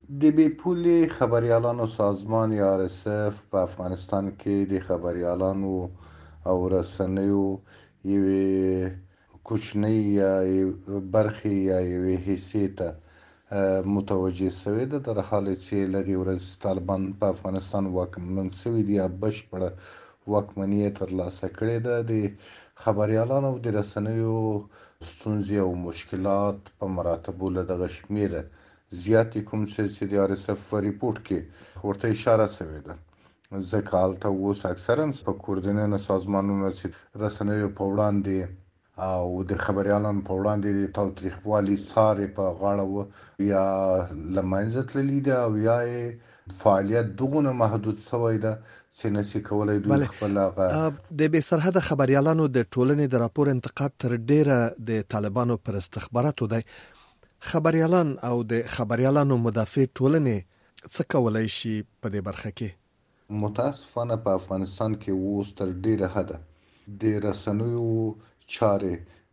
د بې پولې خبریالانو سازمان یا RSF په افغانستان کې د خبریالانو او رسنیو یوې کوچنۍ یا برخې یا یوې حصې ته متوجه شوې ده، در حال چې لږې ورځې طالبان په افغانستان واکمن شوي دي یا بشپړه واکمني یې ترلاسه کړې ده. د خبریالانو او د رسنیو ستونزې او مشکلات په مراتبو له دغه شمېره زیاتې، کوم چې د RSF په ریپورټ کې ورته اشاره شوې ده. ځکه هلته اوس اکثرا په کوردینونو سازمانونو چې رسنیو په وړاندې او د خبریالانو په وړاندې د تاوتریخوالي څار په غاړه و، یا له منځه تللي ده او یا یې فعالیت دغونه محدود شوی ده چې نشي کولی دوی بله، خپل هغه د بې سرحده خبریالانو د ټولنې د راپور انتقاد تر ډیره د طالبانو پر استخباراتو دی. خبریالان او د خبریالانو مدافع ټولنې څه کولای شي په دې برخه کې؟ متاسفانه په افغانستان کې اوس تر ډیره حده د رسنیو چارې